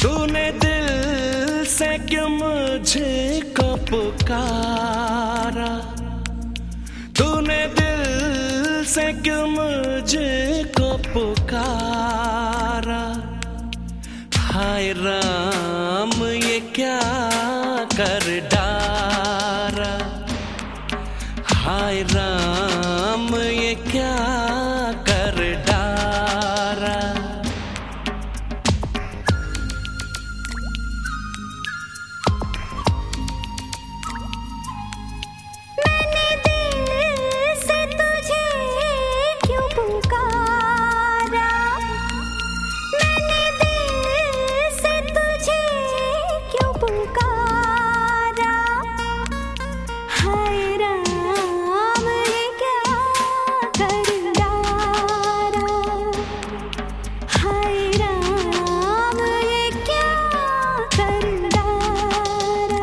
तूने दिल से क्यों मुझको पुकारा, तूने दिल से क्यों मुझको पुकारा। हाय राम ये क्या कर डारा, हाय राम ये क्या कर डारा। मैंने दिल से तुझे क्यों पुकारा, मैंने दिल से तुझे क्यों पुकारा। हाय राम ये क्या कर डारा, हाय राम ये क्या कर डारा।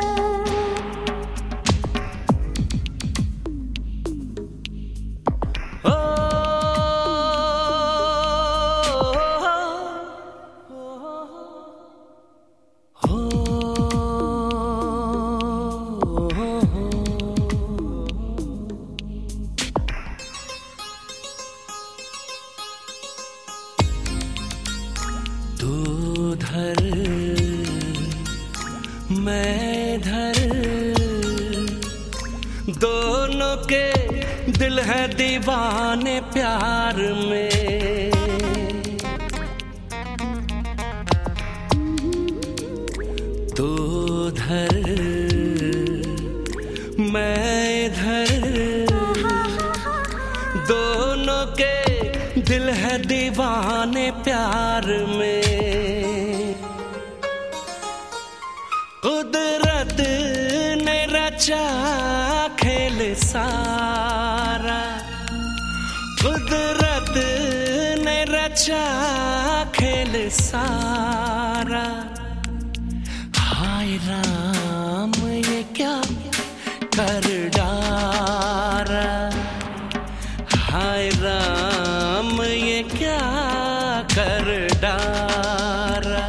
तू धर मैं धर, दोनों के दिल है दीवाने प्यार में। तू धर मैं धर, दोनों के दिल है दीवाने प्यार में। कुदरत ने रचा खेल सारा, कुदरत ने रचा खेल सारा। हाय राम ये क्या कर डारा, हाय राम ये क्या कर डारा।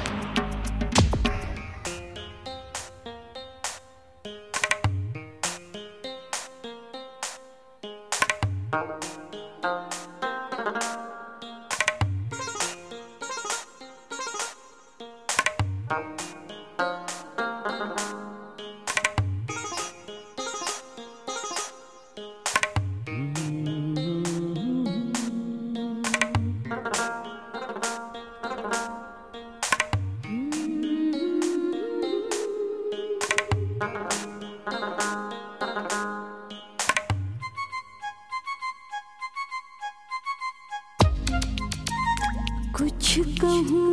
कुछ कहूँ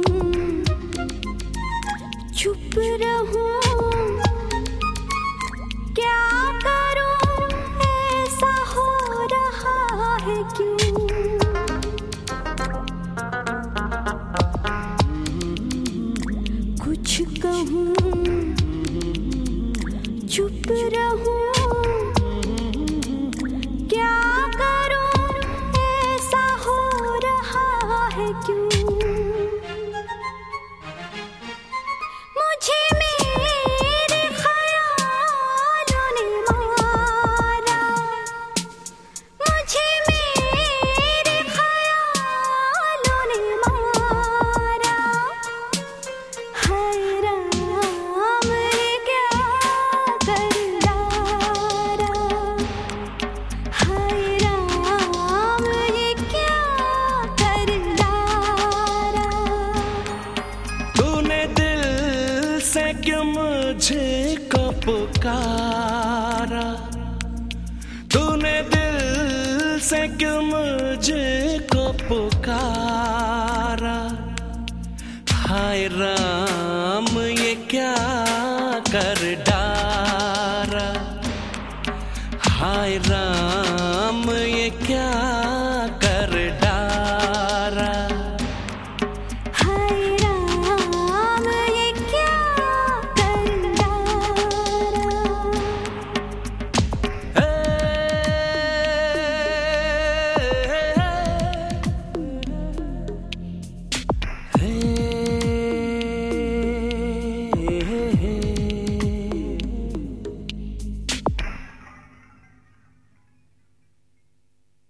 चुप रहूँ, क्या करूँ ऐसा हो रहा है क्यों। कुछ कहूँ चुप रहूँ, क्या करूँ ऐसा हो रहा है क्यों। मुझे मेरे ख्यालों ने मारा, मुझे मेरे ख्यालों ने मारा। हाय राम ये क्या कर डारा, हाय राम ये क्या कर डारा। तूने दिल से क्यों मुझको पुकारा, तूने दिल से क्यों मुझको पुकारा। हाय राम ये क्या